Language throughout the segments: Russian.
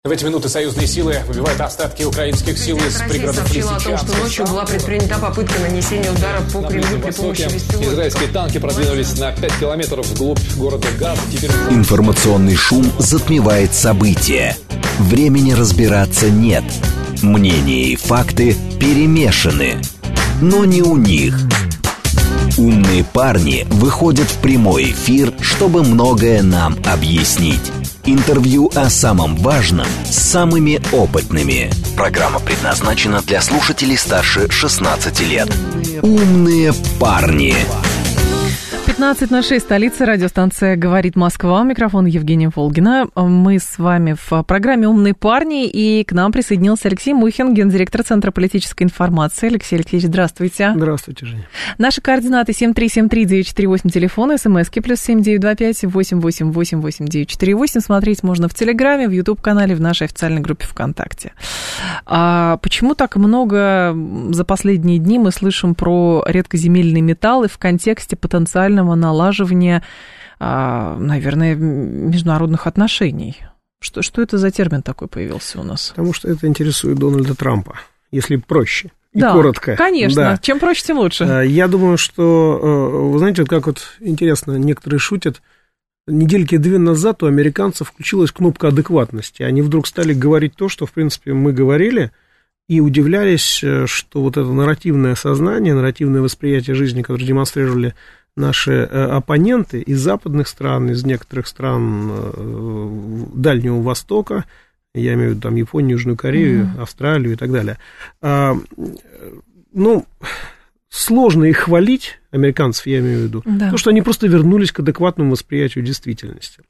В эти минуты союзные силы выбивают остатки украинских сил из пригородов Лисичанска. Сообщила о том, что ночью была предпринята попытка нанесения удара по Кремлю при помощи беспилотников. Израильские танки продвинулись на 5 километров вглубь города Газ. Информационный шум затмевает события. Времени разбираться нет. Мнения и факты перемешаны. Но не у них. Умные парни выходят в прямой эфир, чтобы многое нам объяснить. Интервью о самом важном с самыми опытными. Программа предназначена для слушателей старше 16 лет. Умные парни. 15:06, столица, радиостанция «Говорит Москва». Микрофон Евгения Волгина. Мы с вами в программе «Умные парни», и к нам присоединился Алексей Мухин, гендиректор Центра политической информации. Алексей Алексеевич, здравствуйте. Здравствуйте, Женя. Наши координаты 7373948, телефон, смски +7 925 888 8948. Смотреть можно в Телеграме, в Ютуб-канале, в нашей официальной группе ВКонтакте. Почему так много за последние дни мы слышим про редкоземельные металлы в контексте потенциального налаживания, наверное, международных отношений? Что это за термин такой появился у нас? Потому что это интересует Дональда Трампа, если проще и да, коротко. Конечно, да. Чем проще, тем лучше. Я думаю, что, вы знаете, как интересно, некоторые шутят, недельки 2 назад у американцев включилась кнопка адекватности. Они вдруг стали говорить то, что, в принципе, мы говорили, и удивлялись, что вот это нарративное сознание, нарративное восприятие жизни, которое демонстрировали наши оппоненты из западных стран, из некоторых стран Дальнего Востока, я имею в виду там Японию, Южную Корею, Австралию и так далее. Сложно их хвалить, американцев я имею в виду, потому что они просто вернулись к адекватному восприятию действительности.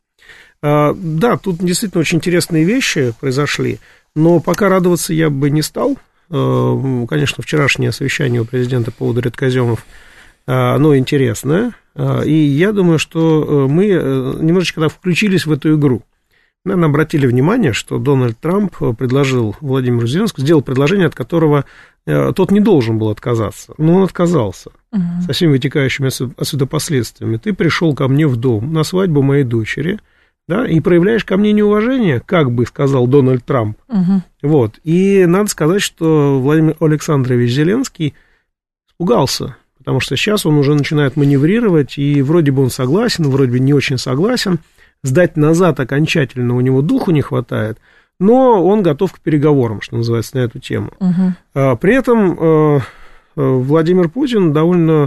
Да, тут действительно очень интересные вещи произошли, но пока радоваться я бы не стал. Конечно, вчерашнее совещание у президента по поводу редкоземов, оно интересное, и я думаю, что мы немножечко включились в эту игру. Наверное, обратили внимание, что Дональд Трамп предложил Владимиру Зеленскому, сделал предложение, от которого тот не должен был отказаться, но он отказался со всеми вытекающими отсюда последствиями. Ты пришел ко мне в дом на свадьбу моей дочери, да, и проявляешь ко мне неуважение, как бы сказал Дональд Трамп. Вот. И надо сказать, что Владимир Александрович Зеленский испугался, потому что сейчас он уже начинает маневрировать, и вроде бы он согласен, вроде бы не очень согласен, сдать назад окончательно у него духу не хватает, но он готов к переговорам, что называется, на эту тему. При этом Владимир Путин довольно,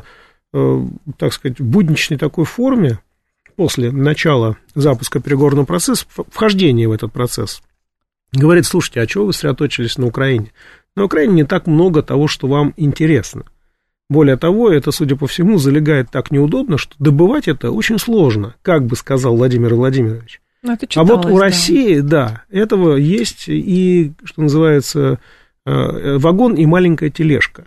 так сказать, в будничной такой форме, после начала запуска переговорного процесса, вхождения в этот процесс, говорит: слушайте, а чего вы сосредоточились на Украине? На Украине не так много того, что вам интересно. Более того, это, судя по всему, залегает так неудобно, что добывать это очень сложно, как бы сказал Владимир Владимирович. А вот у России, да, этого есть и, что называется, вагон и маленькая тележка.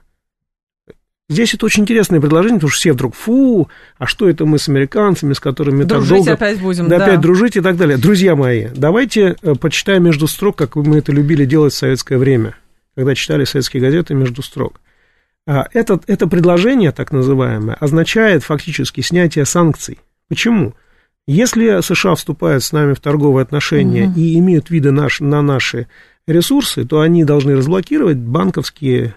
Здесь это очень интересное предложение, потому что все вдруг, а что это мы с американцами, с которыми дружить так долго... опять будем, да, опять дружить и так далее. Друзья мои, давайте почитаем между строк, как мы это любили делать в советское время, когда читали советские газеты между строк. Это предложение, так называемое, означает фактически снятие санкций. Почему? Если США вступают с нами в торговые отношения и имеют виды на наши ресурсы, то они должны разблокировать банковские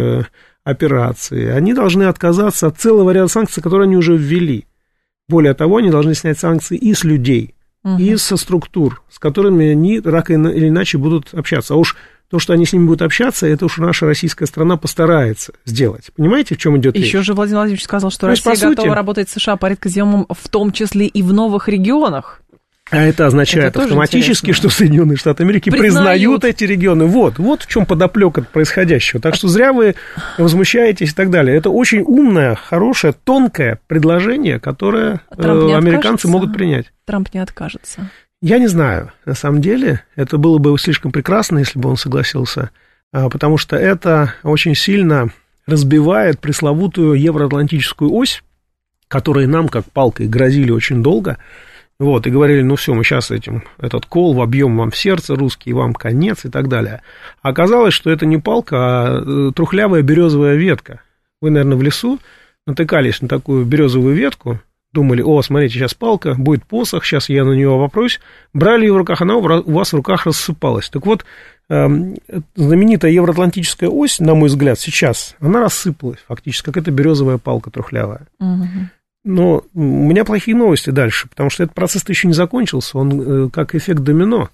операции, они должны отказаться от целого ряда санкций, которые они уже ввели. Более того, они должны снять санкции и с людей, и со структур, с которыми они так или иначе будут общаться. А уж то, что они с ними будут общаться, это уж наша российская страна постарается сделать. Понимаете, в чем идет речь? Еще же Владимир Владимирович сказал, что Россия готова работать с США по редкоземам, в том числе и в новых регионах. А это означает автоматически, что Соединенные Штаты Америки признают эти регионы. Вот в чем подоплека происходящего. Так что зря вы возмущаетесь и так далее. Это очень умное, хорошее, тонкое предложение, которое американцы могут принять. Трамп не откажется. Я не знаю, на самом деле, это было бы слишком прекрасно, если бы он согласился, потому что это очень сильно разбивает пресловутую евроатлантическую ось, которой нам, как палкой, грозили очень долго, вот, и говорили: ну все, мы сейчас этот кол вобьем вам в сердце, русский, вам конец и так далее. А оказалось, что это не палка, а трухлявая березовая ветка. Вы, наверное, в лесу натыкались на такую березовую ветку, думали, смотрите, сейчас палка, будет посох, сейчас я на нее опрусь, брали ее в руках, она у вас в руках рассыпалась. Так вот, знаменитая евроатлантическая ось, на мой взгляд, сейчас, она рассыпалась фактически, как эта березовая палка трухлявая. Но у меня плохие новости дальше, потому что этот процесс-то еще не закончился, он как эффект домино.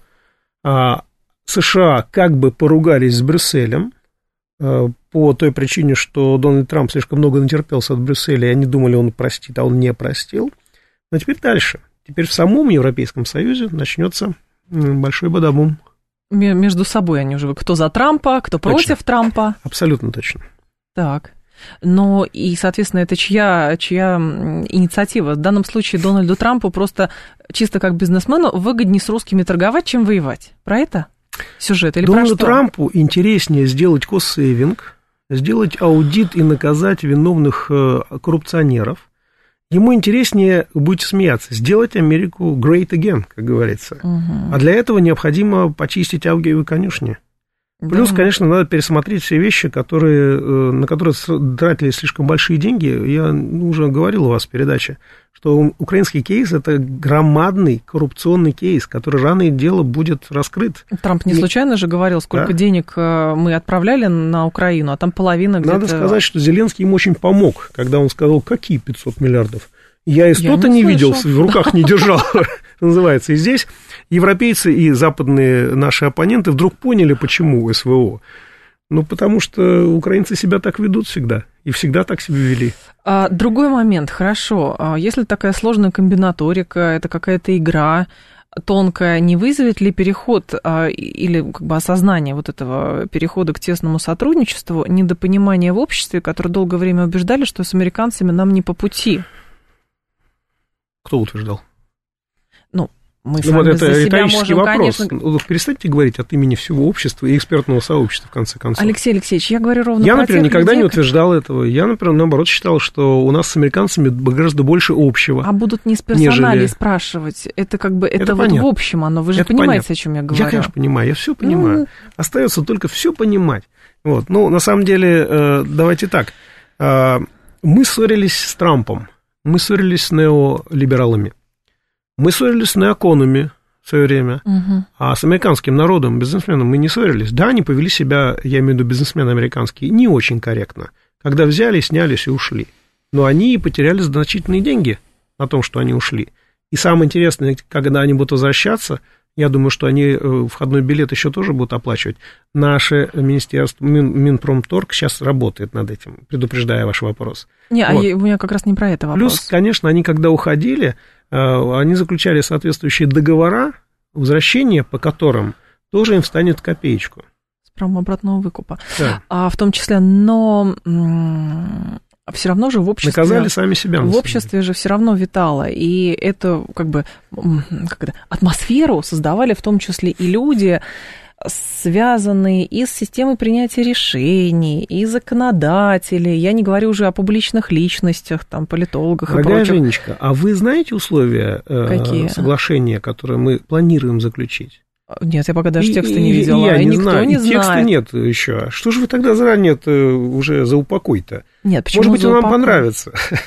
США как бы поругались с Брюсселем по той причине, что Дональд Трамп слишком много натерпелся от Брюсселя, и они думали, он простит, а он не простил. Но теперь дальше. Теперь в самом Европейском Союзе начнется большой бадабум. Между собой они уже, кто за Трампа, кто точно. Против Трампа. Абсолютно точно. Так. Но и, соответственно, это чья инициатива? В данном случае Дональду Трампу просто чисто как бизнесмену выгоднее с русскими торговать, чем воевать. Про это сюжет или Дональду про что? Трампу интереснее сделать кост-сейвинг, сделать аудит и наказать виновных коррупционеров. Ему интереснее, будете смеяться, сделать Америку great again, как говорится. А для этого необходимо почистить авгиевы конюшни. Плюс, конечно, надо пересмотреть все вещи, на которые тратили слишком большие деньги. Я уже говорил у вас в передаче, что украинский кейс – это громадный коррупционный кейс, который рано или дело будет раскрыт. Трамп не случайно же говорил, сколько денег мы отправляли на Украину, а там половина где-то… Надо сказать, что Зеленский им очень помог, когда он сказал, какие 500 миллиардов. Я и 100-то не видел, в руках не держал, называется. И здесь европейцы и западные наши оппоненты вдруг поняли, почему СВО. Ну, потому что украинцы себя так ведут всегда, и всегда так себя вели. Другой момент, хорошо. Если такая сложная комбинаторика, это какая-то игра тонкая, не вызовет ли переход или как бы осознание вот этого перехода к тесному сотрудничеству, недопонимание в обществе, которое долгое время убеждали, что с американцами нам не по пути? Кто утверждал? Мы с вами это за себя риторический можем, вопрос. конечно… Перестаньте говорить от имени всего общества и экспертного сообщества, в конце концов. Алексей Алексеевич, я говорю ровно Я, про например, тех никогда людей, не утверждал этого. Я, например, наоборот, считал, что у нас с американцами гораздо больше общего. А будут не с персоналей спрашивать. Это как бы, это вот в общем оно. Вы же понимаете, о чем я говорю. Я, конечно, понимаю, я все понимаю. Остается только все понимать. Вот. Ну, на самом деле, давайте так. Мы ссорились с Трампом, мы ссорились с неолибералами, мы ссорились с неоконами в свое время, а с американским народом, бизнесменом мы не ссорились. Да, они повели себя, я имею в виду бизнесмены американские, не очень корректно, когда взяли, снялись и ушли. Но они потеряли значительные деньги на том, что они ушли. И самое интересное, когда они будут возвращаться, я думаю, что они входной билет еще тоже будут оплачивать. Наше министерство, Минпромторг сейчас работает над этим, предупреждая ваш вопрос. У меня как раз не про это вопрос. Плюс, конечно, они, когда уходили, они заключали соответствующие договора возвращения, по которым тоже им встанет копеечку. С правом обратного выкупа. Да. В том числе, но все равно же в обществе... Наказали сами себя. В обществе же все равно витало, и это как бы атмосферу создавали в том числе и люди, связанные и с системой принятия решений, и законодатели. Я не говорю уже о публичных личностях, там, политологах и прочих. Дорогая Женечка, а вы знаете условия соглашения, которые мы планируем заключить? Нет, я пока даже текста не видела, я и не никто знаю. не знает. Текста нет еще. Что же вы тогда заранее уже за упокой-то? Нет, почему Может быть, он вам понравится.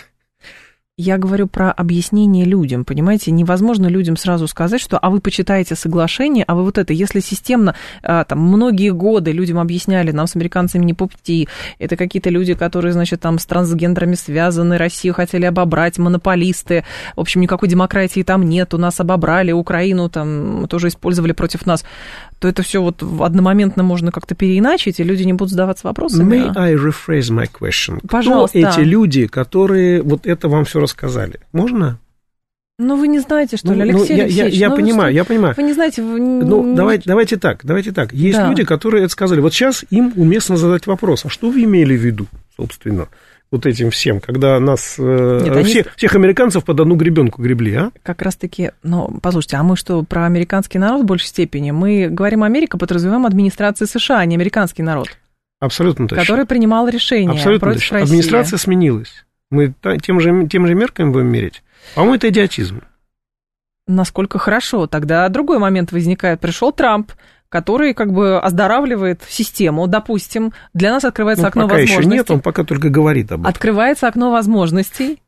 Я говорю про объяснение людям, понимаете? Невозможно людям сразу сказать, что «а вы почитаете соглашение, а вы вот это». Если системно, там, многие годы людям объясняли, нам с американцами не по пути, это какие-то люди, которые, значит, там, с трансгендерами связаны, Россию хотели обобрать, монополисты, в общем, никакой демократии там нет, у нас обобрали, Украину там тоже использовали против нас, то это все вот одномоментно можно как-то переиначить, и люди не будут задаваться вопросами. May I rephrase my question? Пожалуйста. Кто эти люди, которые вот это вам все рассказали? Можно? Ну, вы не знаете, что ли, Алексей Алексеевич? Я понимаю. Вы не знаете... Давайте так. Есть люди, которые это сказали. Вот сейчас им уместно задать вопрос, а что вы имели в виду, собственно, вот этим всем, когда нас, всех американцев под одну гребенку гребли, а? Как раз-таки, послушайте, а мы что, про американский народ в большей степени? Мы говорим Америка, подразумеваем администрацию США, а не американский народ. Абсолютно точно. Который принимал решения против России. Администрация сменилась. Мы тем же мерками будем мерить. По-моему, это идиотизм. Насколько хорошо. Тогда другой момент возникает. Пришел Трамп, который как бы оздоравливает систему, допустим. Для нас открывается окно возможностей. Пока еще нет, он пока только говорит об этом. Открывается окно возможностей.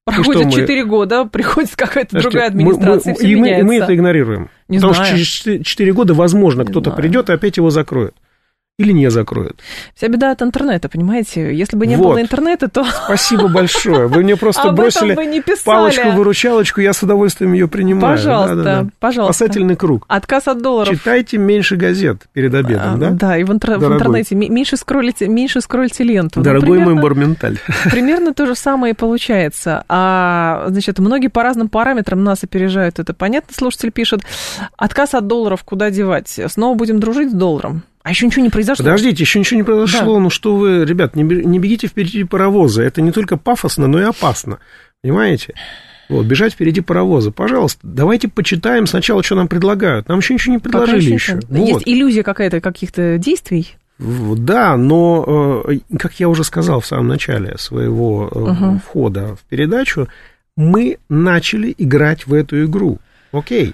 Проходит 4 года, приходит какая-то другая администрация, все меняется. И мы это игнорируем. Потому что через 4 года, возможно, кто-то придет и опять его закроет. Или не закроют. Вся беда от интернета, понимаете? Если бы не было интернета, то... Спасибо большое. Вы мне просто бросили палочку-выручалочку, я с удовольствием ее принимаю. Пожалуйста, пожалуйста. Спасательный круг. Отказ от долларов. Читайте меньше газет перед обедом, да? Да, и в интернете меньше скроллите ленту. Дорогой мой Борменталь. Примерно то же самое и получается. Значит, многие по разным параметрам нас опережают. Это понятно, слушатель пишет. Отказ от долларов куда девать? Снова будем дружить с долларом? А еще ничего не произошло. Подождите, еще ничего не произошло. Да. Ну что вы, ребят, не бегите впереди паровоза. Это не только пафосно, но и опасно. Понимаете? Вот, бежать впереди паровоза. Пожалуйста, давайте почитаем сначала, что нам предлагают. Нам еще ничего не предложили еще. Есть иллюзия какая-то каких-то действий? Да, но, как я уже сказал в самом начале своего входа в передачу, мы начали играть в эту игру. Окей.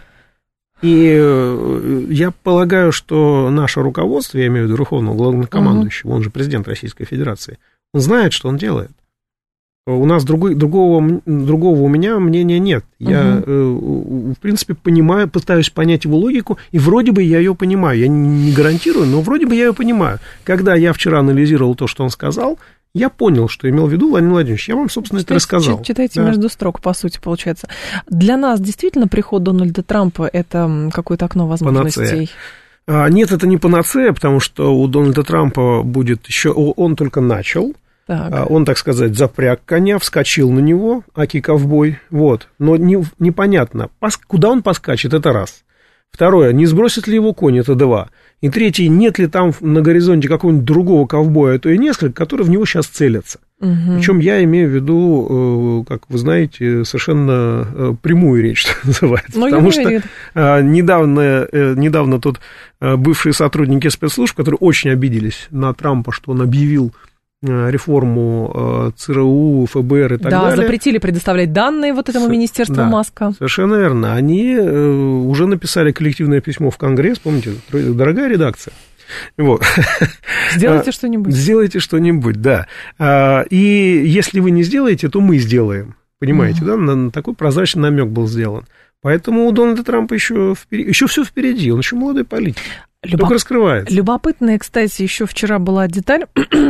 И я полагаю, что наше руководство, я имею в виду Верховного Главнокомандующего, он же президент Российской Федерации, он знает, что он делает. У нас другого у меня мнения нет. Я, в принципе, понимаю, пытаюсь понять его логику, и вроде бы я ее понимаю. Я не гарантирую, но вроде бы я ее понимаю. Когда я вчера анализировал то, что он сказал, я понял, что имел в виду Владимир Владимирович. Я вам, собственно, это рассказал. Читайте между строк, по сути, получается. Для нас действительно приход Дональда Трампа – это какое-то окно возможностей? Панацея. Нет, это не панацея, потому что у Дональда Трампа будет еще... Он только начал. Так. Он, так сказать, запряг коня, вскочил на него, аки-ковбой. Вот. Но непонятно, куда он поскачет, это раз. Второе, не сбросит ли его конь, это два. И третье, нет ли там на горизонте какого-нибудь другого ковбоя, то и несколько, которые в него сейчас целятся. Причем я имею в виду, как вы знаете, совершенно прямую речь, что называется. Потому что недавно тут бывшие сотрудники спецслужб, которые очень обиделись на Трампа, что он объявил реформу ЦРУ, ФБР и так далее. Да, запретили предоставлять данные вот этому министерству Маска. Совершенно верно. Они уже написали коллективное письмо в Конгресс, помните, дорогая редакция. Вот. Сделайте что-нибудь. Сделайте что-нибудь, да. И если вы не сделаете, то мы сделаем. Понимаете, да? Такой прозрачный намек был сделан. Поэтому у Дональда Трампа еще все впереди, он еще молодой политик. Только раскрывается. Любопытная, кстати, еще вчера была деталь,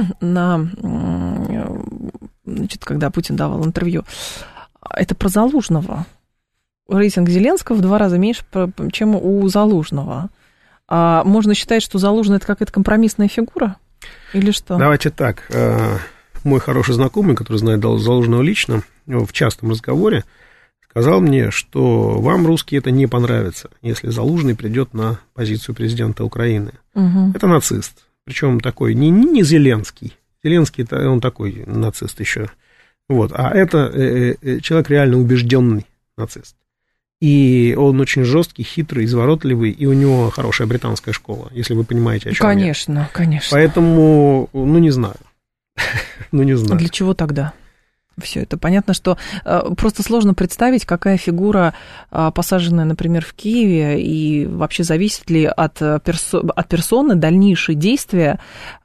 значит, когда Путин давал интервью. Это про Залужного. Рейтинг Зеленского в 2 раза меньше, чем у Залужного. Можно считать, что Залужный – это какая-то компромиссная фигура? Или что? Давайте так. Мой хороший знакомый, который знает Залужного лично, в частном разговоре, сказал мне, что вам, русские, это не понравится, если Залужный придет на позицию президента Украины. Это нацист. Причем такой не Зеленский. Зеленский, он такой нацист еще. Вот. А это человек реально убежденный нацист. И он очень жесткий, хитрый, изворотливый, и у него хорошая британская школа, если вы понимаете, о чем я. Конечно. Поэтому, не знаю. Не знаю. Для чего тогда? Все это понятно, что просто сложно представить, какая фигура, посаженная, например, в Киеве, и вообще зависит ли от персоны дальнейшие действия.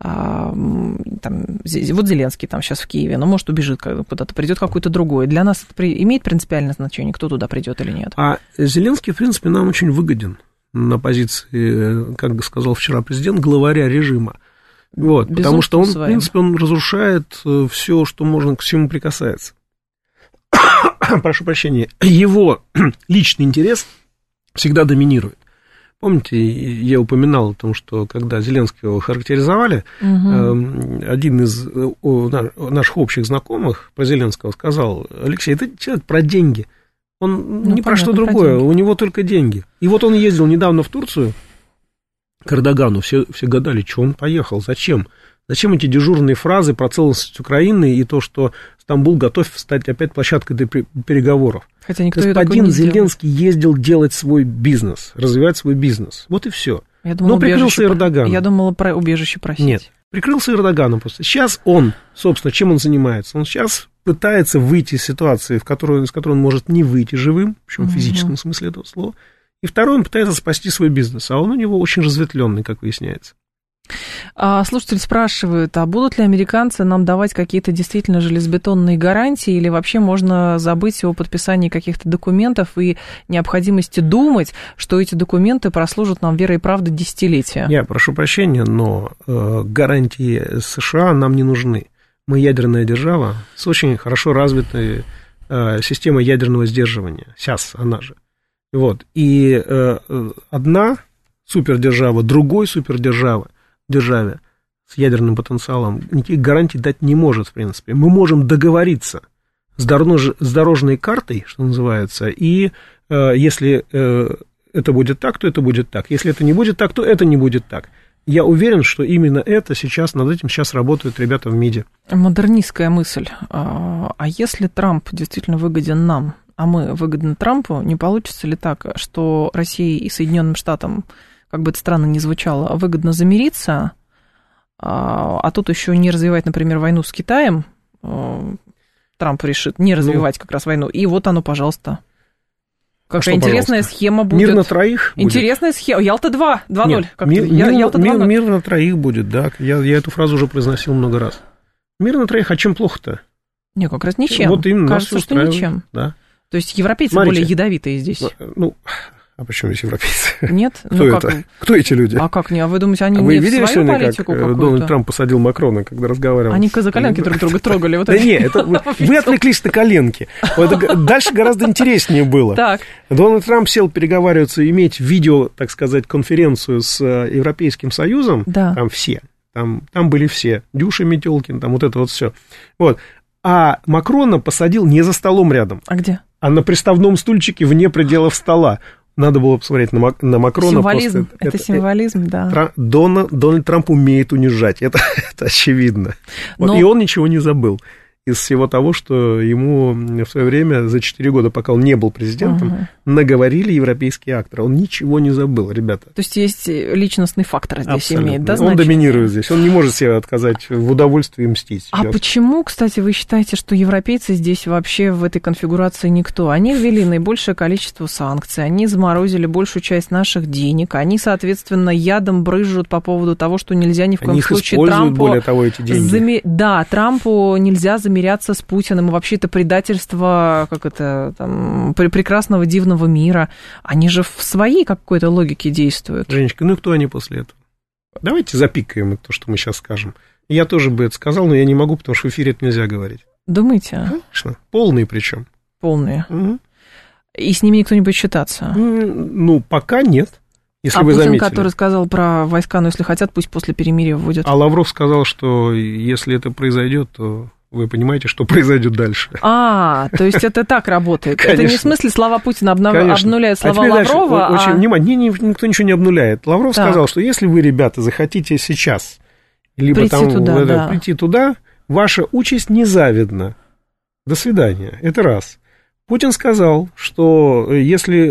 Вот Зеленский там сейчас в Киеве, но может убежит куда-то, придет какой-то другой. Для нас это имеет принципиальное значение, кто туда придет или нет? А Зеленский, в принципе, нам очень выгоден на позиции, как сказал вчера президент, главаря режима. Вот, потому что он, в принципе, он разрушает все, что можно, к всему прикасается. Прошу прощения. Его личный интерес всегда доминирует. Помните, я упоминал о том, что когда Зеленского характеризовали, один из наших общих знакомых про Зеленского сказал: Алексей, это человек про деньги. Он не про что другое, у него только деньги. И вот он ездил недавно в Турцию, к Эрдогану, все гадали, что он поехал, зачем? Зачем эти дежурные фразы про целостность Украины и то, что Стамбул готов стать опять площадкой для переговоров? Хотя никто Господин Зеленский ездил делать свой бизнес, развивать свой бизнес. Вот и все. Но прикрылся Эрдоганом. Я думала про убежище просить. Нет, прикрылся Эрдоганом просто. Сейчас он, собственно, чем он занимается? Он сейчас пытается выйти из ситуации, из которой он может не выйти живым, причем в физическом смысле этого слова. И второй, он пытается спасти свой бизнес, а он у него очень разветвленный, как выясняется. Слушатель спрашивает, а будут ли американцы нам давать какие-то действительно железобетонные гарантии, или вообще можно забыть о подписании каких-то документов и необходимости думать, что эти документы прослужат нам верой и правдой десятилетия? Я прошу прощения, но гарантии США нам не нужны. Мы ядерная держава с очень хорошо развитой системой ядерного сдерживания. Сейчас она же. Вот. И одна супердержава другой супердержаве с ядерным потенциалом никаких гарантий дать не может, в принципе. Мы можем договориться с дорожной картой, что называется, и если это будет так, то это будет так. Если это не будет так, то это не будет так. Я уверен, что именно это сейчас, над этим сейчас работают ребята в МИДе. Модернистская мысль. А если Трамп действительно выгоден нам, а мы выгодны Трампу, не получится ли так, что России и Соединенным Штатам, как бы это странно ни звучало, выгодно замириться, а тут еще не развивать, например, войну с Китаем, Трамп решит не развивать как раз войну, и вот оно, пожалуйста. Какая интересная схема будет. Мир на троих будет. Интересная схема. Ялта-2, 2:0. Нет, мир на троих будет, да. Я эту фразу уже произносил много раз. Мир на троих, а чем плохо-то? Не, как раз ничем. Вот именно. Кажется, что ничем. Да. То есть европейцы более ядовитые здесь. А почему здесь европейцы? Нет? Кто это? Кто эти люди? А как не? А вы думаете, они не в свою сегодня, политику как какую-то? Дональд Трамп посадил Макрона, когда разговаривал? Они за коленки друг друга трогали. Да нет, вы отвлеклись на коленки. Дальше гораздо интереснее было. Так. Дональд Трамп сел переговариваться, иметь видео, так сказать, конференцию с Европейским Союзом. Да. Там все. Там были все. Дюша Метелкин, там вот это вот все. Вот. А Макрона посадил не за столом рядом. А где? А на приставном стульчике вне пределов стола. Надо было посмотреть на Макрона. Символизм. Это символизм, да. Дональд Трамп умеет унижать. Это очевидно. И он ничего не забыл из всего того, что ему в свое время, за 4 года, пока он не был президентом, наговорили европейские акторы. Он ничего не забыл, ребята. То есть есть личностный фактор здесь абсолютно. Имеет, да, Он значение? доминирует здесь. Он не может себе отказать в удовольствии мстить. А почему, кстати, вы считаете, что европейцы здесь вообще в этой конфигурации никто? Они ввели наибольшее количество санкций, они заморозили большую часть наших денег, они, соответственно, ядом брызжут по поводу того, что нельзя ни в коем случае Трампу... более того, эти деньги. Да, Трампу нельзя замеряться с Путиным, и вообще это предательство, как это, там, прекрасного дивного мира. Они же в своей какой-то логике действуют. Женечка, ну и кто они после этого? Давайте запикаем то, что мы сейчас скажем. Я тоже бы это сказал, но я не могу, потому что в эфире это нельзя говорить. Думаете? Конечно. Полные причем. Полные. Угу. И с ними никто не будет считаться? Ну, пока нет. Если вы Путин, заметили. который сказал про войска, ну, если хотят, пусть после перемирия вводят. А Лавров сказал, что если это произойдет, то вы понимаете, что произойдет дальше. То есть это так работает. Конечно. Это не в смысле слова Путина обнуляют слова Лаврова. Очень внимательно, никто ничего не обнуляет. Лавров сказал, что если вы, ребята, захотите сейчас либо прийти туда, ваша участь незавидна. До свидания. Это раз. Путин сказал, что если...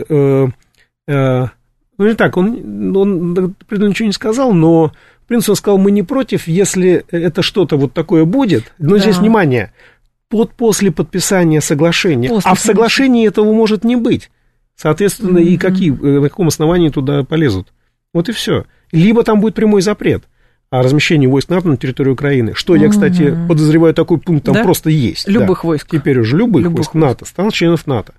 не так, он ничего не сказал, но... В принципе, он сказал, мы не против, если это что-то вот такое будет. Но здесь, внимание, после подписания соглашения. В соглашении этого может не быть. Соответственно, и на каком основании туда полезут. Вот и все. Либо там будет прямой запрет о размещении войск НАТО на территории Украины. Что я, кстати, подозреваю, такой пункт там просто есть. Любых войск. Теперь уже любых войск НАТО, станут членов НАТО.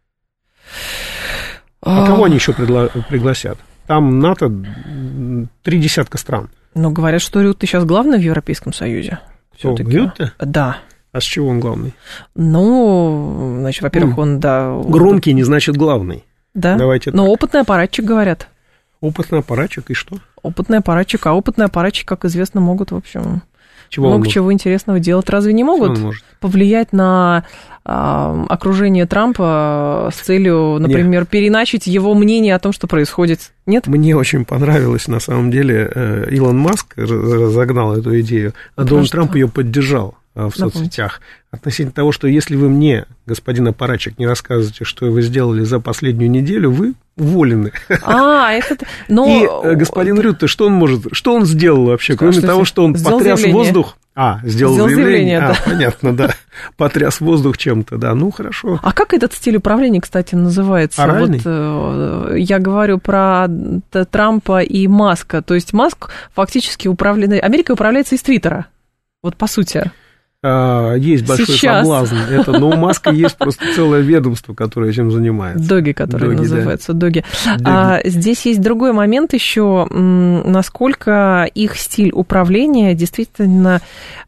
А кого они еще пригласят? Там НАТО 30 стран. Но говорят, что Рютте сейчас главный в Европейском Союзе. Рютте? Да. А с чего он главный? Ну, значит, во-первых, он, Громкий не значит главный. Да? Давайте но опытный аппаратчик, говорят. Опытный аппаратчик, и что? Опытный аппаратчик, а опытные аппаратчики, как известно, могут, в общем... Чего много чего интересного делать. Разве не могут повлиять на окружение Трампа с целью, например, переначить его мнение о том, что происходит? Нет? Мне очень понравилось, на самом деле, Илон Маск разогнал эту идею, а Дональд Трамп ее поддержал в соцсетях. Относительно того, что если вы мне, господин аппаратчик, не рассказываете, что вы сделали за последнюю неделю, вы уволены. И господин Рютте, что он сделал вообще? Кроме того, что он потряс воздух, Сделал заявление. Да. Понятно, да. Потряс воздух чем-то, да. Ну, хорошо. А как этот стиль управления, кстати, называется? Оральный? Вот, я говорю про Трампа и Маска. То есть Маск фактически управляет... Америка управляется из Твиттера. Вот по сути. Есть большой соблазн. Но у Маска есть просто целое ведомство, которое этим занимается. Доги, которое называется, Доги. Здесь есть другой момент еще, насколько их стиль управления действительно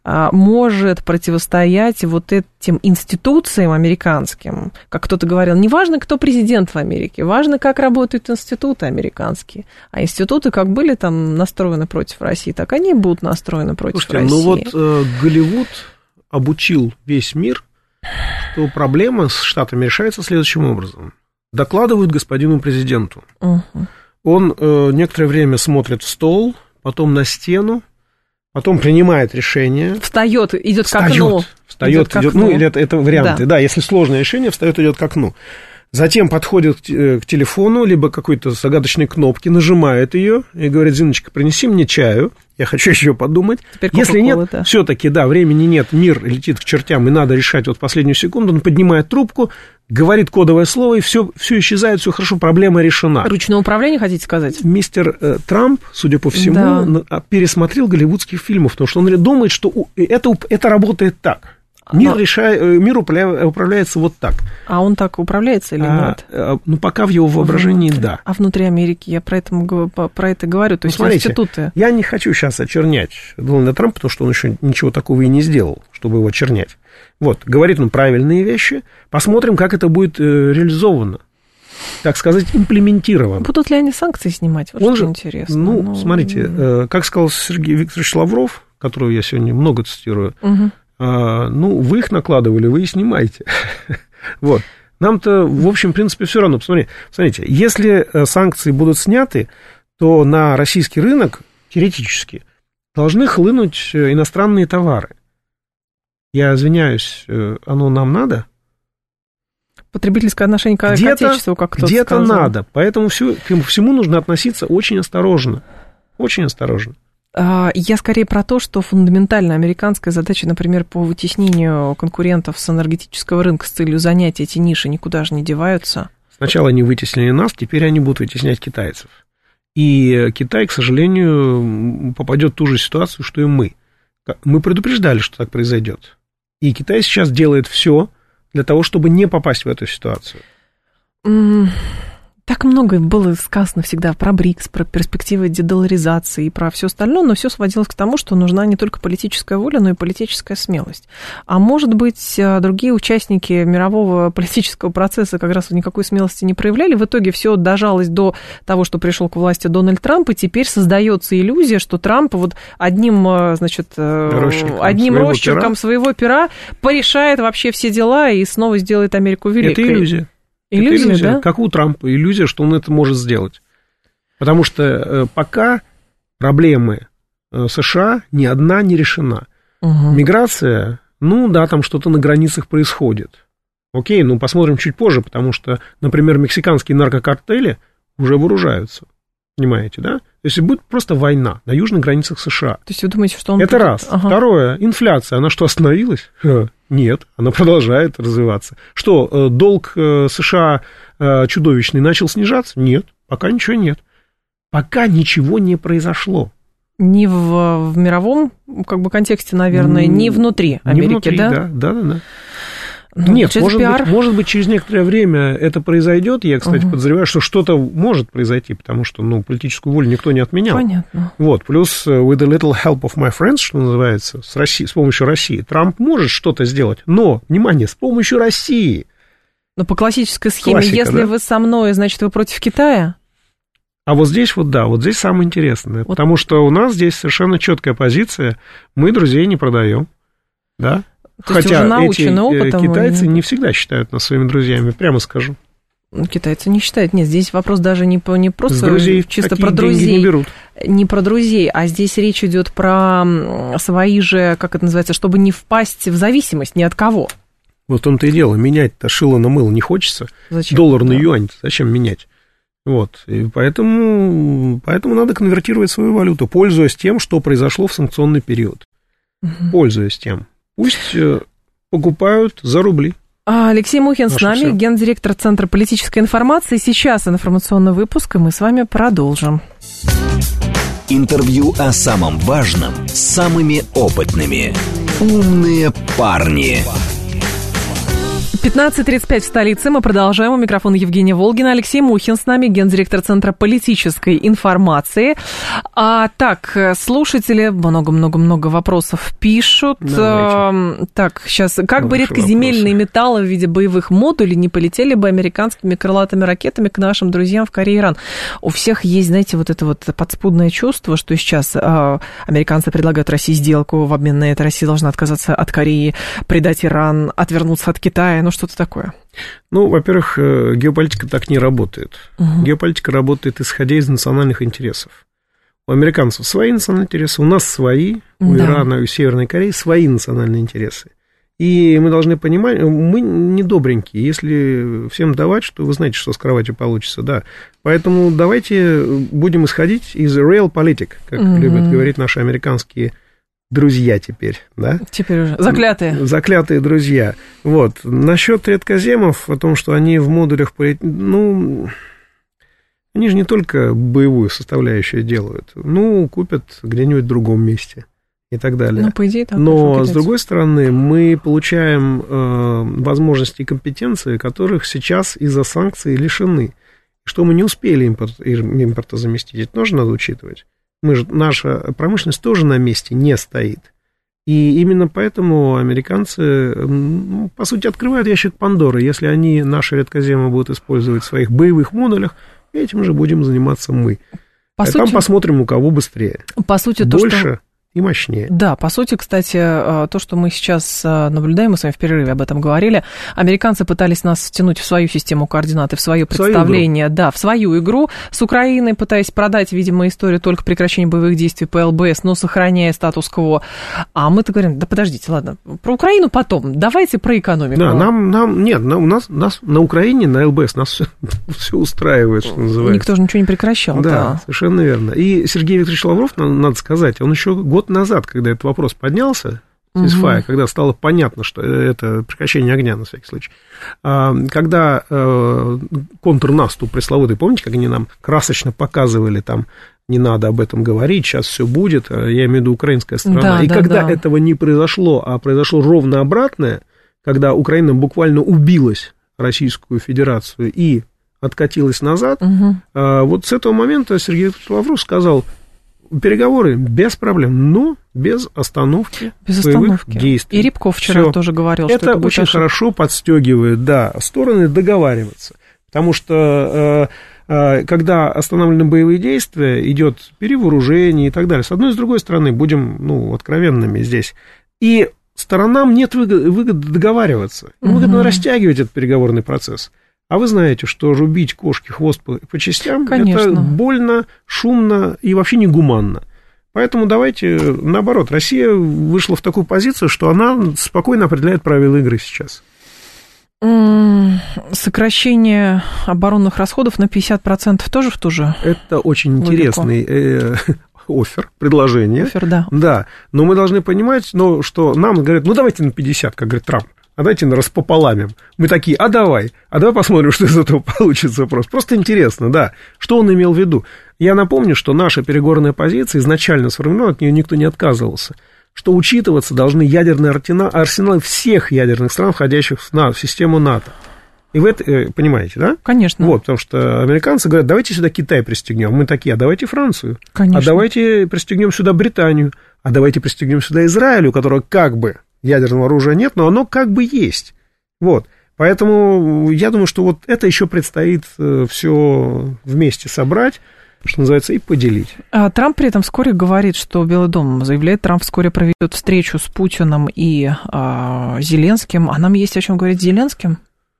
может противостоять вот этим институциям американским. Как кто-то говорил, не важно, кто президент в Америке, важно, как работают институты американские. А институты как были там настроены против России, так они будут настроены против России. Ну вот Голливуд обучил весь мир, что проблема с Штатами решается следующим образом. Докладывают господину президенту. Он некоторое время смотрит в стол, потом на стену, потом принимает решение. Встает, идет к окну. Встает, идет, ну, или это варианты. Да, если сложное решение, встает, идет к окну. Затем подходит к телефону, либо к какой-то загадочной кнопке, нажимает ее и говорит: Зиночка, принеси мне чаю, я хочу еще подумать. Если нет, да. Все-таки, да, времени нет, мир летит к чертям, и надо решать вот последнюю секунду, он поднимает трубку, говорит кодовое слово, и все исчезает, все хорошо, проблема решена. Ручное управление, хотите сказать? Мистер Трамп, судя по всему, пересмотрел голливудских фильмов, потому что он думает, что это работает так. Мир управляется вот так. А он так управляется или нет? Ну, пока в его воображении, да. А внутри Америки, я про это говорю, то есть смотрите, институты. Я не хочу сейчас очернять Дональда Трампа, потому что он еще ничего такого и не сделал, чтобы его очернять. Вот, говорит он правильные вещи, посмотрим, как это будет реализовано, так сказать, имплементировано. Будут ли они санкции снимать? Вот он что же, интересно. Ну, смотрите, как сказал Сергей Викторович Лавров, которого я сегодня много цитирую, ну, вы их накладывали, вы и снимаете. Вот. Нам-то, в общем, в принципе, все равно. Посмотрите, если санкции будут сняты, то на российский рынок, теоретически, должны хлынуть иностранные товары. Я извиняюсь, оно нам надо? Потребительское отношение к отечеству, как кто-то где-то сказал. надо. Поэтому к всему нужно относиться очень осторожно. Очень осторожно. Я скорее про то, что фундаментальная американская задача, например, по вытеснению конкурентов с энергетического рынка с целью занять эти ниши никуда же не деваются. Сначала они вытеснили нас, теперь они будут вытеснять китайцев. И Китай, к сожалению, попадет в ту же ситуацию, что и мы. Мы предупреждали, что так произойдет. И Китай сейчас делает все для того, чтобы не попасть в эту ситуацию. Так много было сказано всегда про БРИКС, про перспективы дедоларизации и про все остальное, но все сводилось к тому, что нужна не только политическая воля, но и политическая смелость. А может быть, другие участники мирового политического процесса как раз никакой смелости не проявляли. В итоге все дожалось до того, что пришел к власти Дональд Трамп, и теперь создается иллюзия, что Трамп вот одним росчерком своего пера порешает вообще все дела и снова сделает Америку великой. Это иллюзия. Иллюзия, да? Как у Трампа, иллюзия, что он это может сделать. Потому что пока проблемы США ни одна не решена. Миграция, ну да, там что-то на границах происходит. Окей, ну посмотрим чуть позже, потому что, например, мексиканские наркокартели уже вооружаются. Понимаете, да? То есть будет просто война на южных границах США. То есть вы думаете, что он... Это раз. Второе, инфляция, она что, остановилась? Нет, она продолжает развиваться. Что, долг США чудовищный начал снижаться? Нет, пока ничего нет. Пока ничего не произошло. Ни в мировом как бы контексте, наверное, ни внутри Америки, не внутри, да? Да. Ну, нет, может быть, через некоторое время это произойдет. Я, кстати, подозреваю, что что-то может произойти, потому что, политическую волю никто не отменял. Понятно. Вот, плюс with a little help of my friends, что называется, с помощью России, Трамп может что-то сделать, но, внимание, с помощью России. Но по классической схеме, если вы со мной, значит, вы против Китая? А вот здесь здесь самое интересное, потому что у нас здесь совершенно четкая позиция, мы друзей не продаем, да? Хотя эти китайцы не всегда считают нас своими друзьями, прямо скажу. Китайцы не считают. Нет, здесь вопрос даже не просто друзей, чисто про друзей. Не берут. Не про друзей, а здесь речь идет про свои же, как это называется, чтобы не впасть в зависимость ни от кого. Вот в том-то и дело. Менять-то шило на мыло не хочется. Зачем? Доллар на юань зачем менять? Вот. И поэтому надо конвертировать свою валюту, пользуясь тем, что произошло в санкционный период. пользуясь тем. Пусть покупают за рубли. Алексей Мухин с нами, гендиректор Центра политической информации. Сейчас информационный выпуск, и мы с вами продолжим. Интервью о самом важном с самыми опытными. «Умные парни». 15:35 в столице. Мы продолжаем. У микрофона Евгения Волгина. Алексей Мухин с нами, гендиректор Центра политической информации. Так, слушатели много-много-много вопросов пишут. Давайте. Так, сейчас. Как бы редкоземельные металлы в виде боевых модулей не полетели бы американскими крылатыми ракетами к нашим друзьям в Корее и Иран? У всех есть, знаете, вот это вот подспудное чувство, что сейчас американцы предлагают России сделку, в обмен на это Россия должна отказаться от Кореи, предать Иран, отвернуться от Китая. Что-то такое? Во-первых, геополитика так не работает. Геополитика работает, исходя из национальных интересов. У американцев свои национальные интересы, у нас свои, у Ирана и у Северной Кореи свои национальные интересы. И мы должны понимать, мы не добренькие, если всем давать, что вы знаете, что с кроватью получится, да. Поэтому давайте будем исходить из realpolitik, как любят говорить наши американские друзья теперь, да? Теперь уже заклятые. Заклятые друзья. Вот. Насчет редкоземов, о том, что они в модулях... они же не только боевую составляющую делают. Купят где-нибудь в другом месте и так далее. По идее, так. Но, с другой стороны, мы получаем возможности и компетенции, которых сейчас из-за санкций лишены. Что мы не успели импорта заместить, это тоже надо учитывать. Наша промышленность тоже на месте не стоит. И именно поэтому американцы, по сути, открывают ящик Пандоры. Если они наши редкоземы будут использовать в своих боевых модулях, этим же будем заниматься мы. Там посмотрим, у кого быстрее. По сути, больше и мощнее. Да, по сути, кстати, то, что мы сейчас наблюдаем, мы с вами в перерыве об этом говорили, американцы пытались нас втянуть в свою систему координат и в свое представление, в свою игру с Украиной, пытаясь продать, видимо, историю только прекращения боевых действий по ЛБС, но сохраняя статус-кво. А мы-то говорим, да подождите, ладно, про Украину потом, давайте про экономику. Да, у нас на Украине, на ЛБС нас все устраивает, что называется. Никто же ничего не прекращал. Да, совершенно верно. И Сергей Викторович Лавров, надо сказать, он еще год назад, когда этот вопрос поднялся, когда стало понятно, что это прекращение огня, на всякий случай, когда контрнаступ пресловутый, помните, как они нам красочно показывали, там, не надо об этом говорить, сейчас все будет, я имею в виду украинская сторона, когда этого не произошло, а произошло ровно обратное, когда Украина буквально убилась Российскую Федерацию и откатилась назад, вот с этого момента Сергей Викторович Лавров сказал: переговоры без проблем, но без остановки боевых действий. И Рябков вчера тоже говорил, что это очень хорошо подстегивает, стороны договариваться. Потому что когда остановлены боевые действия, идет перевооружение и так далее. С одной и с другой стороны, будем откровенными здесь. И сторонам нет выгоды договариваться. Выгодно растягивать этот переговорный процесс. А вы знаете, что рубить кошке хвост по частям, конечно, это больно, шумно и вообще негуманно. Поэтому давайте, наоборот, Россия вышла в такую позицию, что она спокойно определяет правила игры сейчас. Сокращение оборонных расходов на 50% тоже в ту же? Это очень интересный предложение. Да. Да, но мы должны понимать, что нам говорят, давайте на 50, как говорит Трамп. А давайте распополамим. Мы такие, давай посмотрим, что из этого получится. Просто интересно, да. Что он имел в виду? Я напомню, что наша переговорная позиция изначально сформирована, от нее никто не отказывался, что учитываться должны ядерные арсеналы всех ядерных стран, входящих в систему НАТО. И вы это понимаете, да? Конечно. Потому что американцы говорят, давайте сюда Китай пристегнем. Мы такие, давайте Францию. Конечно. А давайте пристегнем сюда Британию. А давайте пристегнем сюда Израиль, у которого как бы ядерного оружия нет, но оно как бы есть. Поэтому я думаю, что это еще предстоит все вместе собрать, что называется, и поделить. Трамп при этом вскоре говорит, что Белый дом заявляет, Трамп вскоре проведет встречу с Путиным и Зеленским. А нам есть о чем говорить с Зеленским?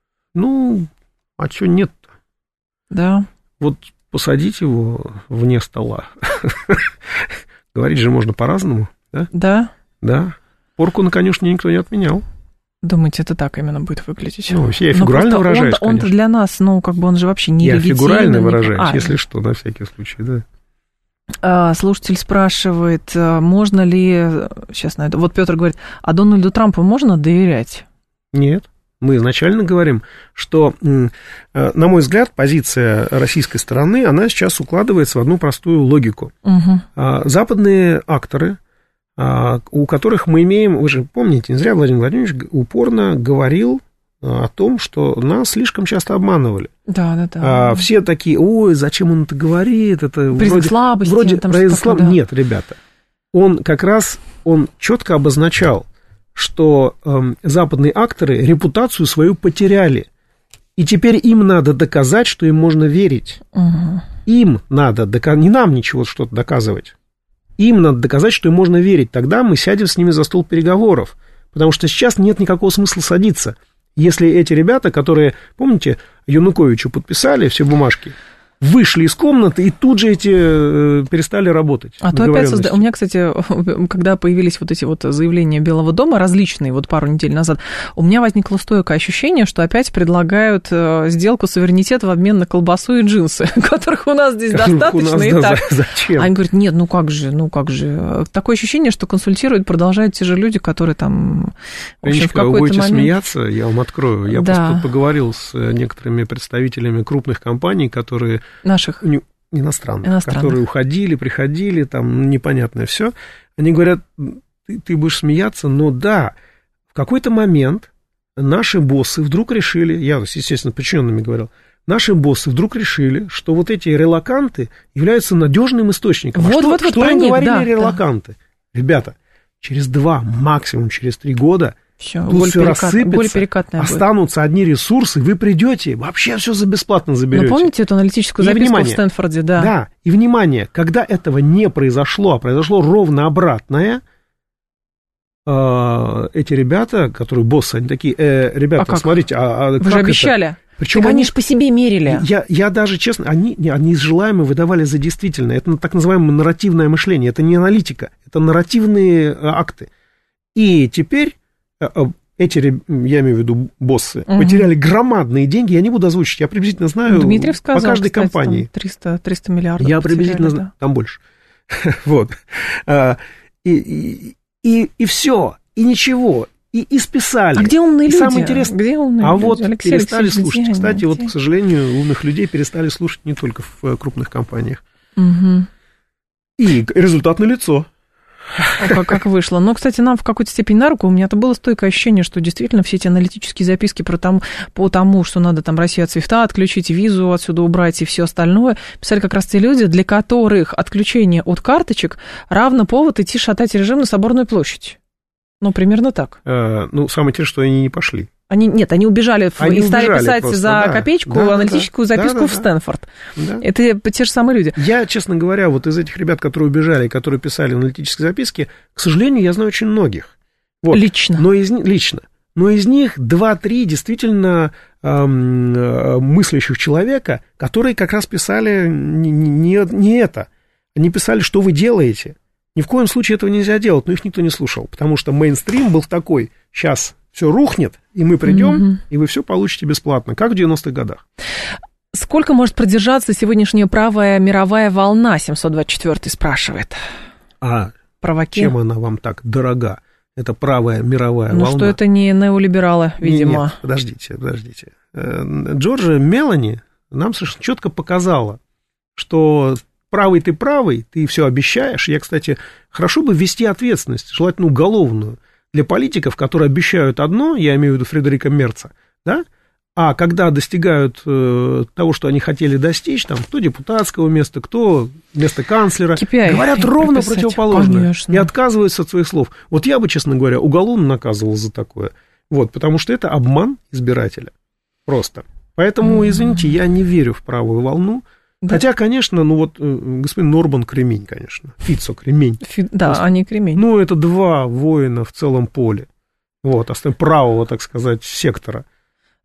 А что нет-то? Да. Посадить его вне стола. Говорить же можно по-разному, да? Да. Да. Порку на конюшне никто не отменял. Думаете, это так именно будет выглядеть? Я фигурально выражаюсь, он-то для нас, он же вообще не легитимный. Я фигурально выражаюсь, если что, на всякий случай, да. Слушатель спрашивает, можно ли... Сейчас на это... Вот Петр говорит, а Дональду Трампу можно доверять? Нет. Мы изначально говорим, что, на мой взгляд, позиция российской стороны, она сейчас укладывается в одну простую логику. Западные акторы, у которых мы имеем, вы же помните, не зря Владимир Владимирович упорно говорил о том, что нас слишком часто обманывали. Да. Все такие, ой, зачем он это говорит, это признак слабости. Вроде признак слабости. Да. Нет, ребята, он четко обозначал, что западные акторы репутацию свою потеряли, и теперь им надо доказать, что им можно верить. Им надо не нам ничего что-то доказывать. Им надо доказать, что им можно верить. Тогда мы сядем с ними за стол переговоров, потому что сейчас нет никакого смысла садиться. Если эти ребята, которые, помните, Януковичу подписали все бумажки, вышли из комнаты, и тут же эти перестали работать. А то опять у меня, кстати, когда появились вот эти вот заявления Белого дома, различные, вот пару недель назад, у меня возникло стойкое ощущение, что опять предлагают сделку суверенитета в обмен на колбасу и джинсы, которых у нас здесь достаточно и так. Зачем? Они говорят, нет, ну как же. Такое ощущение, что консультируют, продолжают те же люди, которые там, в общем, в какой-то момент... Вы будете смеяться, я вам открою. Я просто поговорил с некоторыми представителями крупных компаний, которые... Наших? Иностранных, которые уходили, приходили, там непонятное все. Они говорят, ты будешь смеяться, но да, в какой-то момент наши боссы вдруг решили, я, естественно, подчиненными говорил, наши боссы вдруг решили, что вот эти релоканты являются надежным источником. Что им говорили релоканты? Да. Ребята, через 2, максимум через 3 года тут все рассыпется, останутся одни ресурсы, вы придете, вообще все за бесплатно заберете. Но помните эту аналитическую записку в Стэнфорде? Да, и внимание, когда этого не произошло, а произошло ровно обратное, эти ребята, которые боссы, они такие, ребята, смотрите, вы же обещали. Причем они же по себе мерили. Я даже, честно, они из желаемого выдавали за действительное. Это так называемое нарративное мышление, это не аналитика, это нарративные акты. И теперь эти, я имею в виду боссы, потеряли громадные деньги, я не буду озвучить, я приблизительно знаю Дмитриев сказал, по каждой кстати, компании. 300 миллиардов. Я приблизительно знаю, да. Там больше. Вот. И все, и ничего, и списали. А где умные люди? Самое интересное, где умные люди? Вот перестали слушать. Кстати, вот, к сожалению, умных людей перестали слушать не только в крупных компаниях. И результат налицо. Как вышло. Но, кстати, нам в какой-то степени на руку. У меня-то было стойкое ощущение, что действительно все эти аналитические записки по тому, что надо там Россию от свифта отключить, визу отсюда убрать и все остальное, писали как раз те люди, для которых отключение от карточек равно повод идти шатать режим на Соборную площадь. Ну, примерно так. Самое интересное, что они не пошли. Они убежали и стали писать просто, за копеечку аналитическую записку в Стэнфорд. Да. Это те же самые люди. Я, честно говоря, вот из этих ребят, которые убежали, которые писали аналитические записки, к сожалению, я знаю очень многих. Вот. Лично. Но из них 2-3 действительно мыслящих человека, которые как раз писали не это. Они писали, что вы делаете. Ни в коем случае этого нельзя делать, но их никто не слушал, потому что мейнстрим был такой, сейчас все рухнет, и мы придем, и вы все получите бесплатно, как в 90-х годах. Сколько может продержаться сегодняшняя правая мировая волна, 724-й спрашивает. Чем она вам так дорога? Это правая мировая волна. Ну, что это не неолибералы, видимо. Нет, подождите. Джорджия Мелани нам совершенно четко показала, что правый, ты все обещаешь. Я, кстати, хорошо бы ввести ответственность, желательно уголовную, для политиков, которые обещают одно, я имею в виду Фредерика Мерца, да, а когда достигают того, что они хотели достичь, там, кто депутатского места, кто место канцлера, говорят ровно противоположное. Конечно. И отказываются от своих слов. Вот я бы, честно говоря, уголовно наказывал за такое. Вот, потому что это обман избирателя. Просто. Поэтому, извините, я не верю в правую волну. Да. Хотя, конечно, господин Орбан кремень, конечно. Фицо кремень. А не кремень. Это 2 воина в целом поле. Вот, правого, так сказать, сектора.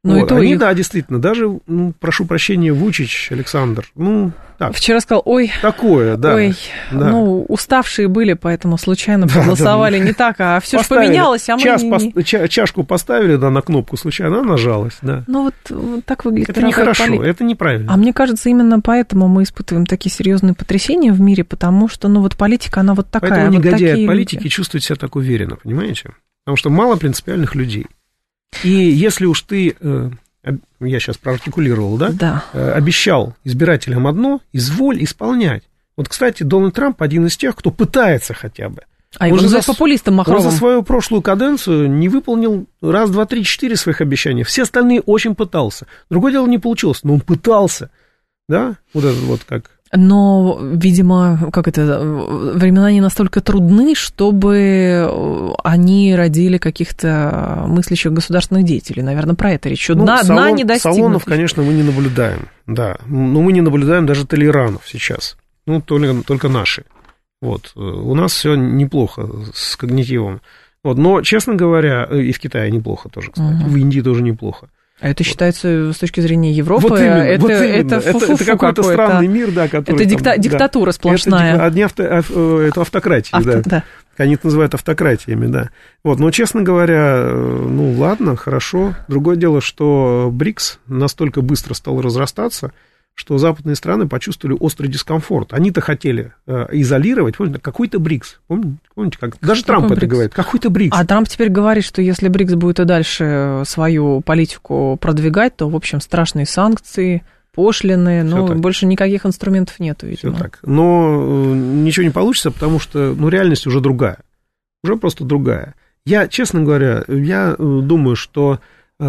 Ну, вот. Они, да, действительно, даже, прошу прощения, Вучич, Александр, так. Вчера сказал, такое, да. Да. Уставшие были, поэтому случайно проголосовали не так, а все же поменялось, а мы чашку поставили, да, на кнопку случайно, она нажалась, да. Вот так выглядит. Это нехорошо, это неправильно. А мне кажется, именно поэтому мы испытываем такие серьезные потрясения в мире, потому что, политика, она вот такая. Поэтому негодяи от политики чувствуют себя так уверенно, понимаете? Потому что мало принципиальных людей. И если уж ты... Я сейчас проартикулировал, да? Да. Обещал избирателям одно, изволь исполнять. Вот, кстати, Дональд Трамп один из тех, кто пытается хотя бы. А его называют популистом махровым. Он за свою прошлую каденцию не выполнил 1, 2, 3, 4 своих обещаний. Все остальные очень пытался. Другое дело, не получилось, но он пытался. Да? Вот это вот как... Но, видимо, времена не настолько трудны, чтобы они родили каких-то мыслящих государственных деятелей. Наверное, про это речь. Дна не достигнут. Салонов, конечно, мы не наблюдаем, да. Но мы не наблюдаем даже толеранов сейчас. Только наши. Вот. У нас все неплохо с когнитивом. Вот. Но, честно говоря, и в Китае неплохо тоже, кстати. В Индии тоже неплохо. А это считается, с точки зрения Европы, это какой-то странный мир, да, который... Это диктатура сплошная. Это автократия, да. Они это называют автократиями, да. Вот, но, честно говоря, ладно, хорошо. Другое дело, что БРИКС настолько быстро стал разрастаться, что западные страны почувствовали острый дискомфорт. Они-то хотели изолировать, помните, какой-то БРИКС. Помните, как даже Трамп это говорит, какой-то БРИКС. А Трамп теперь говорит, что если БРИКС будет и дальше свою политику продвигать, то, в общем, страшные санкции, пошлины, больше никаких инструментов нету, видимо. Все так. Но ничего не получится, потому что, реальность уже другая. Уже просто другая. Честно говоря, я думаю, что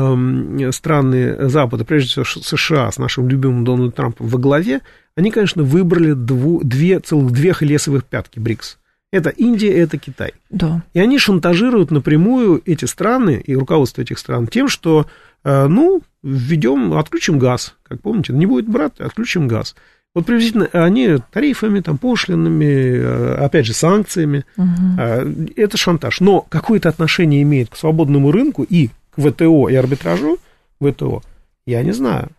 страны Запада, прежде всего США, с нашим любимым Дональдом Трампом во главе, они, конечно, выбрали две хелесовых пятки БРИКС. Это Индия, это Китай. Да. И они шантажируют напрямую эти страны и руководство этих стран тем, что, отключим газ, как помните, не будет брать, отключим газ. Вот приблизительно они тарифами, пошлинами, опять же, санкциями. Это шантаж. Но какое-то отношение имеет к свободному рынку и ВТО и арбитражу ВТО, я не знаю.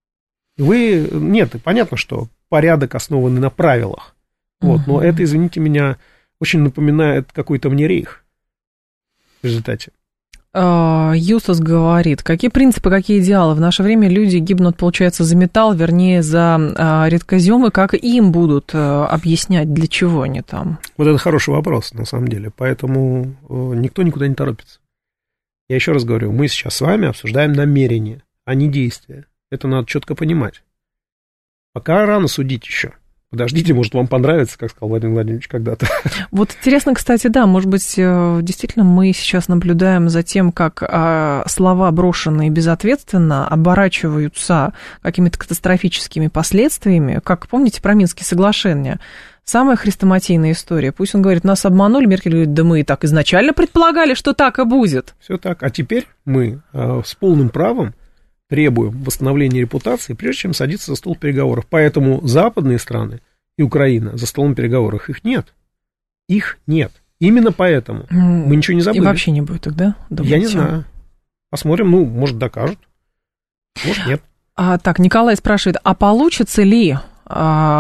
Нет, понятно, что порядок основан на правилах. Вот, но это, извините меня, очень напоминает какой-то мне рейх в результате. Юстас говорит, какие принципы, какие идеалы? В наше время люди гибнут, получается, за металл, вернее, за редкоземы. Как им будут объяснять, для чего они там? Вот это хороший вопрос, на самом деле. Поэтому никто никуда не торопится. Я еще раз говорю, мы сейчас с вами обсуждаем намерения, а не действия. Это надо четко понимать. Пока рано судить еще. Подождите, может, вам понравится, как сказал Владимир Владимирович когда-то. Вот интересно, кстати, да, может быть, действительно мы сейчас наблюдаем за тем, как слова, брошенные безответственно, оборачиваются какими-то катастрофическими последствиями. Как, помните, про Минские соглашения? Самая хрестоматийная история. Пусть он говорит, нас обманули, Меркель говорит, да мы и так изначально предполагали, что так и будет. Все так. А теперь мы с полным правом требуем восстановления репутации, прежде чем садиться за стол переговоров. Поэтому западные страны и Украина за столом переговоров их нет. Их нет. Именно поэтому мы ничего не забыли. И вообще не будет тогда? Я не знаю. Посмотрим, может, докажут, может, нет. Так, Николай спрашивает, получится ли у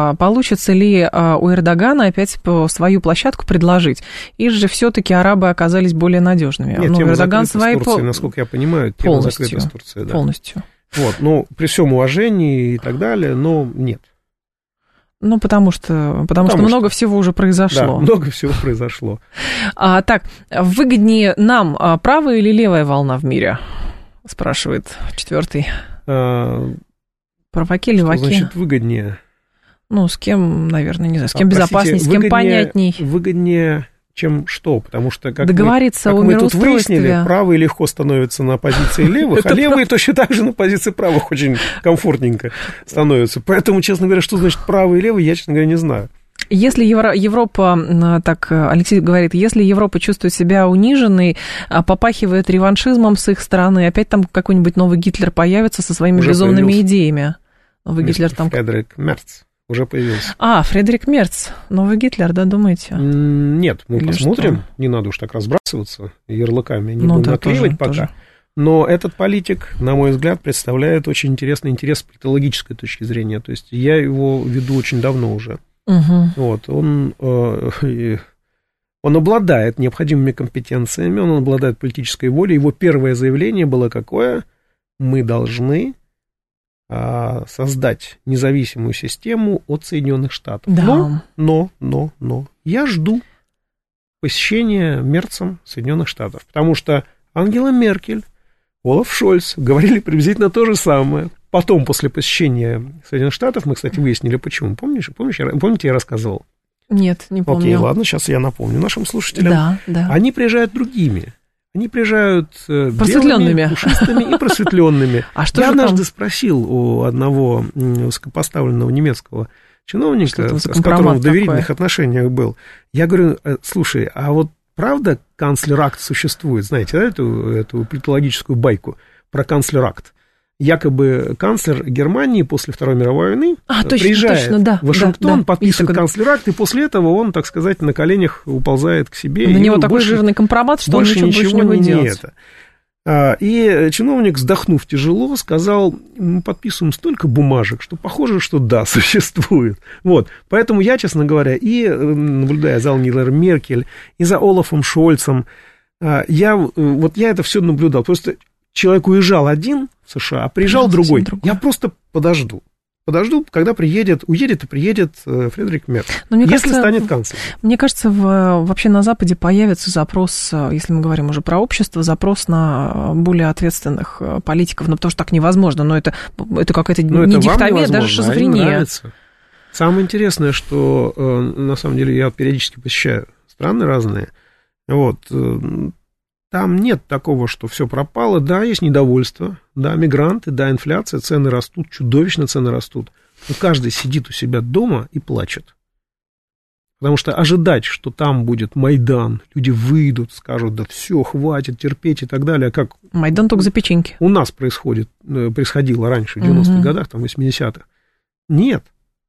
Эрдогана опять свою площадку предложить? Или же все-таки арабы оказались более надежными? Нет, тема Эрдоган закрыта с Турцией, насколько я понимаю, тема закрыта с Турцией. Да. Полностью. Вот, при всем уважении и так далее, но нет. Потому что много всего уже произошло. Да, много всего произошло. Так, выгоднее нам правая или левая волна в мире? Спрашивает 4-й. Праваки, леваки. Что значит выгоднее? С кем, наверное, не знаю, с кем безопаснее, с кем понятней. Выгоднее, чем что? Потому что, как договориться мы тут выяснили, правые легко становятся на позиции левых, а левые точно так же на позиции правых очень комфортненько становятся. Поэтому, честно говоря, что значит правые и левые, я, честно говоря, не знаю. Если Европа, так Алексей говорит, если Европа чувствует себя униженной, попахивает реваншизмом с их стороны, опять там какой-нибудь новый Гитлер появится со своими уже безумными появился. Идеями. Новый Гитлер там... Фредерик Мерц уже появился. Фредерик Мерц, новый Гитлер, да, думаете? Нет, мы посмотрим, что? Не надо уж так разбрасываться ярлыками, не будем наклеивать пока. Тоже. Но этот политик, на мой взгляд, представляет очень интересный интерес с политологической точки зрения. То есть я его веду очень давно уже. Вот, он обладает необходимыми компетенциями, он обладает политической волей. Его первое заявление было какое? Мы должны создать независимую систему от Соединенных Штатов. Да. Но я жду посещения Мерцем Соединенных Штатов, потому что Ангела Меркель, Олаф Шольц говорили приблизительно то же самое. Потом, после посещения Соединенных Штатов, мы, кстати, выяснили, почему. Помните, я рассказывал? Нет, не помню. Окей, ладно, сейчас я напомню нашим слушателям. Да. Они приезжают другими. Они приезжают просветленными, пушистыми и просветленными. Я однажды спросил у одного высокопоставленного немецкого чиновника, с которым в доверительных отношениях был, я говорю, слушай, а вот правда канцлер-акт существует? Знаете, да, эту политологическую байку про канцлер-акт? Якобы канцлер Германии после Второй мировой войны приезжает в Вашингтон, подписывает канцлер-акт, и после этого он, так сказать, на коленях уползает к себе. На него такой жирный компромат, что он ничего больше не будет делать. И чиновник, вздохнув тяжело, сказал, мы подписываем столько бумажек, что похоже, что да, существует. Вот. Поэтому я, честно говоря, и наблюдая за Ангелой Меркель, и за Олафом Шольцем, я это все наблюдал. Просто человек уезжал один в США, а приезжал другой. Я просто подожду, когда уедет и приедет Фридрих Мерц, если станет канцлером. Мне кажется, вообще на Западе появится запрос, если мы говорим уже про общество, запрос на более ответственных политиков, потому что так невозможно, но это какая-то не дихотомия, даже шизофрения. Самое интересное, что на самом деле я периодически посещаю страны разные, там нет такого, что все пропало. Да, есть недовольство, да, мигранты, да, инфляция, цены растут, чудовищно цены растут. Но каждый сидит у себя дома и плачет. Потому что ожидать, что там будет Майдан, люди выйдут, скажут, да все, хватит терпеть и так далее. Как Майдан только за печеньки. У нас происходило раньше, в 90-х годах, там, 80-х. Нет,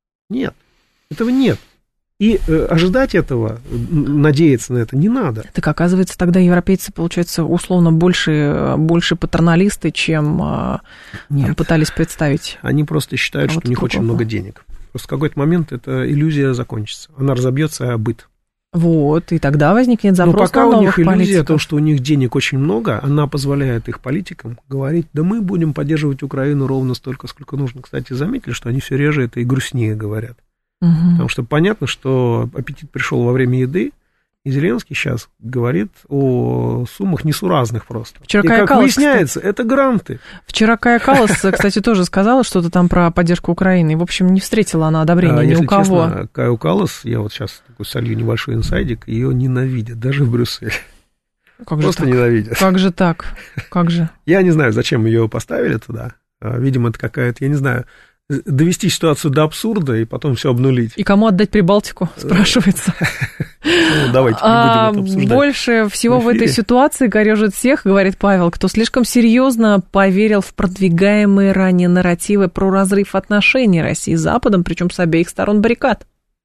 этого нет. И ожидать этого, надеяться на это не надо. Так оказывается, тогда европейцы, получается, условно больше патерналисты, чем пытались представить. Они просто считают, что у них очень много денег. Просто в какой-то момент эта иллюзия закончится. Она разобьется о быт. Вот, и тогда возникнет запрос на новых политиков. Но пока у них иллюзия того, что у них денег очень много, она позволяет их политикам говорить, да мы будем поддерживать Украину ровно столько, сколько нужно. Кстати, заметили, что они все реже это и грустнее говорят. Потому что понятно, что аппетит пришел во время еды, и Зеленский сейчас говорит о суммах несуразных просто. Вчера и, как выясняется, это гранты. Вчера Кая Каллас, кстати, тоже сказала что-то там про поддержку Украины. И, в общем, не встретила она одобрения ни у кого. Если честно, Каю Каллас, я вот сейчас солью небольшой инсайдик, ее ненавидят, даже в Брюсселе. Просто ненавидят. Как же так? Как же? Я не знаю, зачем ее поставили туда. Видимо, это какая-то, я не знаю, довести ситуацию до абсурда и потом все обнулить. И кому отдать Прибалтику, спрашивается. Давайте не будем это обсуждать. Больше всего в этой ситуации корежит всех, говорит Павел, кто слишком серьезно поверил в продвигаемые ранее нарративы про разрыв отношений России с Западом, причем с обеих сторон баррикад.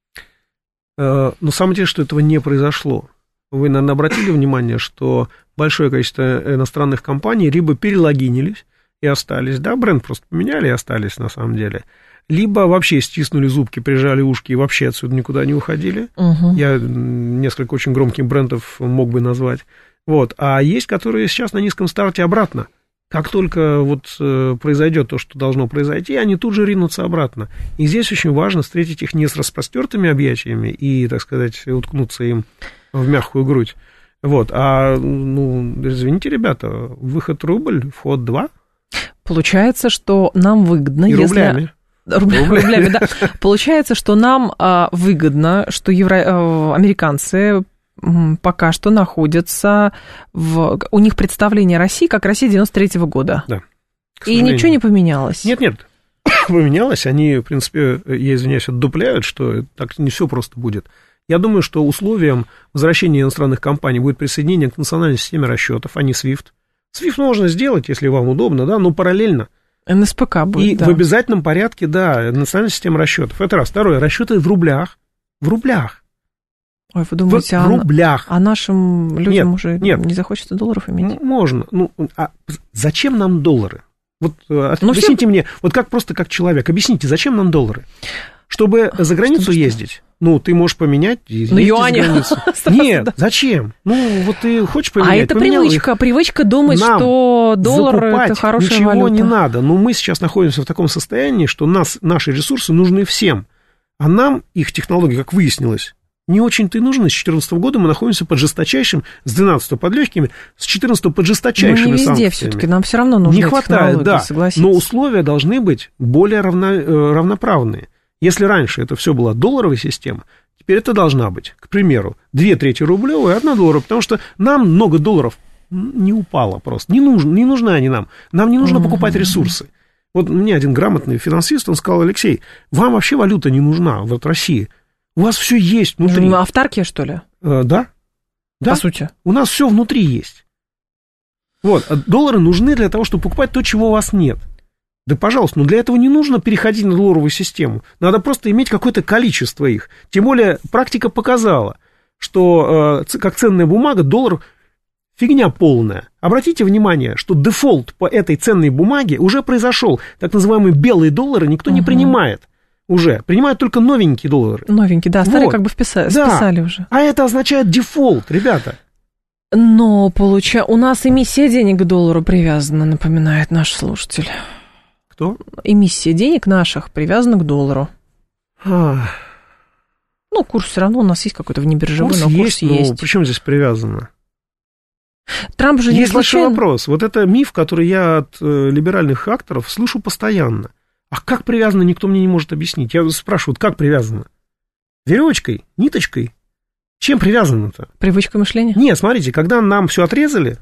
Но самое деле, что этого не произошло. Вы, наверное, обратили внимание, что большое количество иностранных компаний либо перелогинились и остались, да, бренд просто поменяли и остались на самом деле, либо вообще стиснули зубки, прижали ушки и вообще отсюда никуда не уходили. Я несколько очень громких брендов мог бы назвать. Вот. А есть, которые сейчас на низком старте обратно. Как только вот произойдет то, что должно произойти, они тут же ринутся обратно. И здесь очень важно встретить их не с распростертыми объятиями и, так сказать, уткнуться им в мягкую грудь. Вот. А, извините, ребята, выход рубль, вход 2. Получается, что нам выгодно, и рублями. Рублями, да. Получается, что нам выгодно, что американцы пока что находятся у них представление о России как Россия 93-го года. Да. И ничего не поменялось. Нет, поменялось. Они, в принципе, я извиняюсь, отдупляют, что так не все просто будет. Я думаю, что условием возвращения иностранных компаний будет присоединение к национальной системе расчетов, а не SWIFT. SWIFT можно сделать, если вам удобно, да, но параллельно. НСПК будет, и в обязательном порядке, да, национальная система расчетов. Это раз. Второе, расчеты в рублях. В рублях. Ой, вы думаете, в рублях. А нашим людям нет. Не захочется долларов иметь? Можно. А зачем нам доллары? Вот объясните мне, вот как человек, объясните, зачем нам доллары? Чтобы за границу ездить? Ты можешь поменять и на юане. Нет, зачем? Вот ты хочешь поменять? А это привычка думать, что доллар – это хорошая ничего валюта. Не надо. Но мы сейчас находимся в таком состоянии, что наши ресурсы нужны всем. А нам их технологии, как выяснилось, не очень-то и нужны. С 2014 года мы находимся под жесточайшим, с 2012 под легкими, с 2014 под жесточайшими санкциями. Не везде все-таки, нам все равно нужны технологии, да. Согласитесь. Но условия должны быть более равноправные. Если раньше это все была долларовая система, теперь это должна быть, к примеру, 2/3 рублевая, 1 долларовая, потому что нам много долларов не упало просто, не нужны они нам. Нам не нужно покупать ресурсы. Вот мне один грамотный финансист, он сказал: Алексей, вам вообще валюта не нужна, вот России. У вас все есть внутри. Автаркия, что ли? Да. По сути. У нас все внутри есть. Вот, доллары нужны для того, чтобы покупать то, чего у вас нет. Да, пожалуйста, но для этого не нужно переходить на долларовую систему. Надо просто иметь какое-то количество их. Тем более практика показала, что как ценная бумага доллар фигня полная. Обратите внимание, что дефолт по этой ценной бумаге уже произошел. Так называемые белые доллары никто не принимает уже. Принимают только новенькие доллары. Новенькие, да, старые как бы списали уже. А это означает дефолт, ребята. Но у нас эмиссия денег к доллару привязана, напоминает наш слушатель. Кто? Эмиссия денег наших привязана к доллару. Курс все равно у нас есть какой-то внебиржевой, но курс есть. Но причем здесь привязано? Трамп же есть большой вопрос. Вот это миф, который я от либеральных акторов слышу постоянно. А как привязано, никто мне не может объяснить. Я спрашиваю, как привязано? Веревочкой? Ниточкой? Чем привязано-то? Привычка мышления? Нет, смотрите, когда нам все отрезали,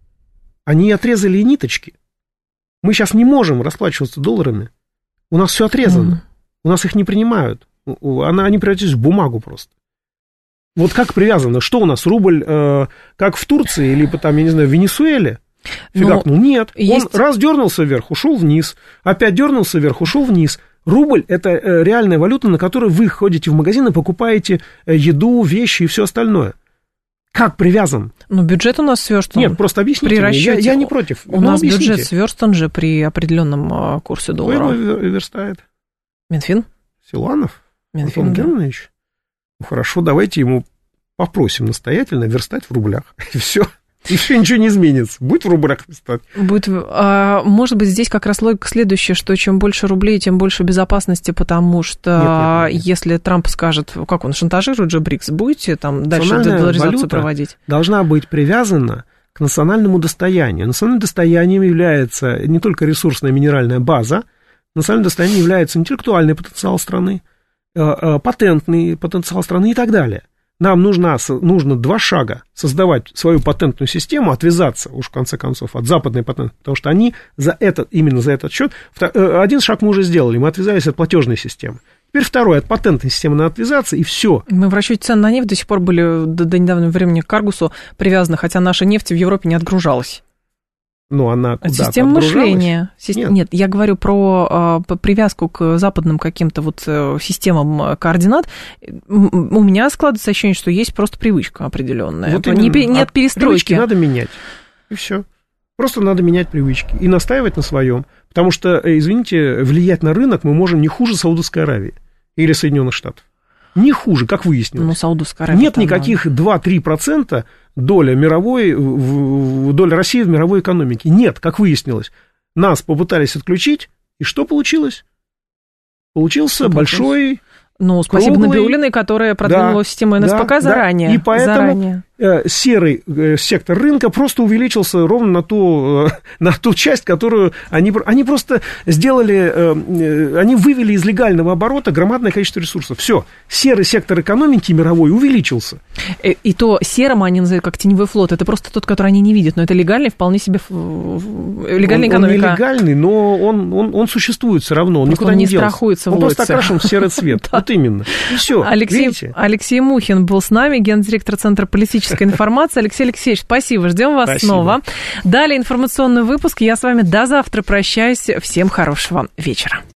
они отрезали и ниточки. Мы сейчас не можем расплачиваться долларами. У нас все отрезано. У нас их не принимают. Они превратились в бумагу просто. Вот как привязано? Что у нас, рубль, как в Турции или там, я не знаю, в Венесуэле? Фигакнул? Нет. Он раз дернулся вверх, ушел вниз. Опять дернулся вверх, ушел вниз. Рубль – это реальная валюта, на которой вы ходите в магазин и покупаете еду, вещи и все остальное. Как привязан? Бюджет у нас сверстан. Нет, просто объясните мне, я не против. У нас бюджет сверстан же при определенном курсе доллара. Кто его верстает? Минфин. Силуанов? Минфин, Антон Германович? Хорошо, давайте ему попросим настоятельно верстать в рублях. И все. И все, ничего не изменится. Будет в рублях верстать. Может быть, здесь как раз логика следующая, что чем больше рублей, тем больше безопасности, потому что нет. Если Трамп скажет, как он шантажирует же БРИКС, будете там дальше долларизацию проводить? Должна быть привязана к национальному достоянию. Национальным достоянием является не только ресурсная минеральная база, национальным достоянием является интеллектуальный потенциал страны, патентный потенциал страны и так далее. Нам нужно 2 шага создавать свою патентную систему, отвязаться, уж в конце концов, от западной патентной, потому что они именно за этот счет... 1 шаг мы уже сделали, мы отвязались от платежной системы. Теперь 2, от патентной системы надо отвязаться, и все. Мы в расчете цен на нефть до сих пор были до недавнего времени к Аргусу привязаны, хотя наша нефть в Европе не отгружалась. Она куда-то система мышления. Нет, я говорю про привязку к западным каким-то системам координат. У меня складывается ощущение, что есть просто привычка определенная. Нет перестройки. Привычки надо менять. И все. Просто надо менять привычки и настаивать на своем. Потому что, извините, влиять на рынок мы можем не хуже Саудовской Аравии или Соединенных Штатов. Не хуже, как выяснилось. Саудовская Аравия. Нет никаких 2-3% доля России в мировой экономике. Нет, как выяснилось. Нас попытались отключить, и что получилось? Получился большой... спасибо Набиуллиной, которая продвинула систему НСПК заранее. И поэтому серый сектор рынка просто увеличился ровно на ту часть, которую они просто сделали, они вывели из легального оборота громадное количество ресурсов. Все, серый сектор экономики мировой увеличился. И то серым они называют как теневой флот, это просто тот, который они не видят, но это легальный, вполне себе легальная экономика. Он нелегальный, но он существует все равно, он никуда не делся. Страхуется в он просто окрашен в серый цвет, вот именно. И все, Алексей Мухин был с нами, гендиректор Центра политической информации. Алексей Алексеевич, спасибо, ждем вас снова. Далее информационный выпуск. Я с вами до завтра прощаюсь. Всем хорошего вечера.